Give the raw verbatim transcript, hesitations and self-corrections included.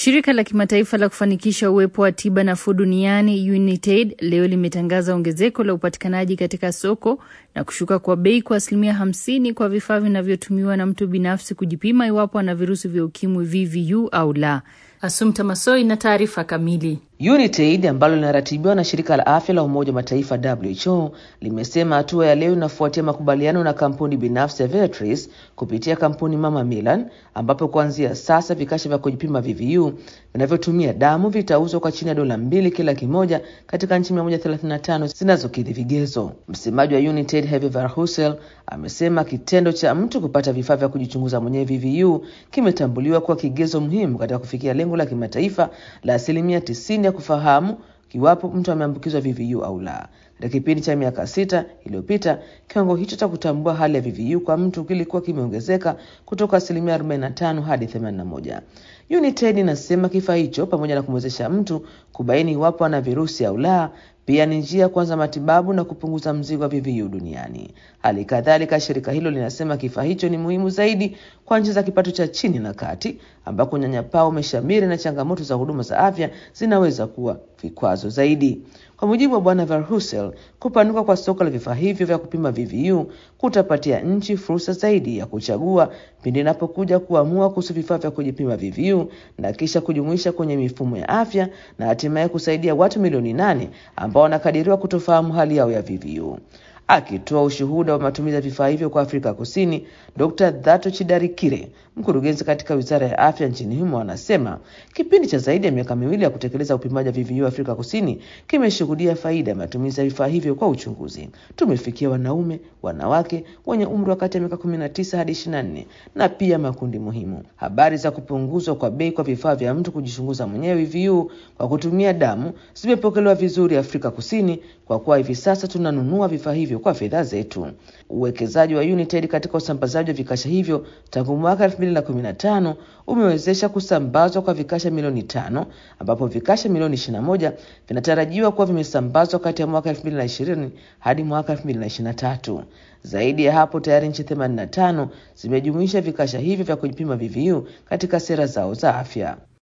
Shirika la kimataifa la kufanikisha uwepo wa tiba nafuu duniani UNITAID leo limetangaza ongezeko la upatikanaji katika soko na kushuka kwa bei kwa asilimia hamsini kwa vifaa vinavyotumiwa na mtu binafsi kujipima iwapo ana virusi vya ukimwi V V U au la. Assumpta Massoi na taarifa kamili. UNITAID ambalo linaratibiwa na shirika la afya la Umoja wa Mataifa W H O limesema hatua ya leo inafuatia makubaliano na kampuni binafsi ya Viatris kupitia kampuni mama Milan, ambapo kuanzia sasa vikasha vya kujipima V V U vinavyotumia damu vitauzwa kwa chini ya dola mbili kila kimoja katika nchi mia moja thelathini na tano zinazokidhi vigezo. Msemaji wa UNITAID Hervé Verheusen amesema kitendo cha mtu kupata vifaa vya kujichunguza mwenyewe V V U kimetambuliwa kwa kigezo muhimu katika kufikia lengo la kimataifa la asilimia tisini ya kufahamu kiwapo mtu ameambukizwa V V U au la. Katika kipindi cha miaka sita iliyopita, kiwango hicho cha kutambua hali ya V V U kwa mtu kilikuwa kimeongezeka kutoka asilimia arobaini na tano hadi themanini na moja. UNITAID inasema kifaa hicho pamoja na kumwezesha mtu kubaini iwapo ana virusi au la, pia ni njia ya kuanza matibabu na kupunguza mzigo wa V V U duniani. Hali kadhalika, shirika hilo linasema kifaa hicho ni muhimu zaidi kwa nchi za kipato cha chini na kati, ambako unyanyapaa umeshamiri na changamoto za huduma za afya zinaweza kuwa vikwazo zaidi. Kwa mujibu wa Bwana Verheusen, kupanuka kwa soko la vifaa hivyo vya kupima V V U kutapatia nchi fursa zaidi ya kuchagua pindi inapokuja kuamua kuhusu vifaa vya kujipima V V U na kisha kujumuisha kwenye mifumo ya afya na hatimaye kusaidia watu milioni nane ambao wanakadiriwa kutofahamu hali yao ya V V U. Akitoa ushuhuda wa matumizi ya vifaa hivyo kwa Afrika Kusini, Dokta Thato Chidarikire, mkurugenzi katika Wizara ya Afya nchini humo, anasema kipindi cha zaidi ya miaka miwili ya kutekeleza upimaji wa V V U Afrika Kusini kimeshuhudia faida ya matumizi ya vifaa hivyo kwa uchunguzi. Tumefikia wanaume, wanawake wenye umri wa kati ya miaka kumi na tisa hadi ishirini na nne na pia makundi muhimu. Habari za kupunguzwa kwa bei kwa vifaa vya mtu kujichunguza mwenyewe V V U kwa kutumia damu zimepokelewa vizuri Afrika Kusini, kwa kuwa hivi sasa tunanunua vifaa hivyo kwa fedha zetu. Uwekezaji wa UNITAID katika usambazaji wa vikasha hivyo tangu mwaka elfu mbili na kumi na tano umewezesha kusambazwa kwa vikasha milioni tano, ambapo vikasha milioni ishirini na moja vinatarajiwa kuwa vimesambazwa kati ya mwaka elfu mbili na ishirini hadi mwaka elfu mbili na ishirini na tatu. Zaidi ya hapo, tayari nchi themanini na tano zimejumuisha vikasha hivyo vya kujipima V V U katika sera zao za afya.